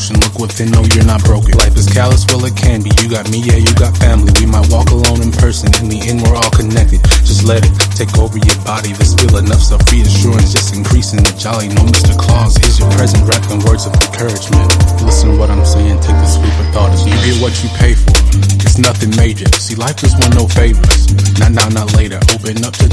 broken. Look within, no, you're not broken. Life is callous, well it can be. You got me, yeah, you got family. We might walk alone in person. In the end, we're all connected. Just let it take over your body. There's still enough stuff, reassurance, just increasing the jolly. No Mr. Claus is your present, wrapped in words of encouragement. Listen to what I'm saying, take the sweep of thought as you get what you pay for. It's nothing major. See, life just want no favors. Not now, not later. Open up to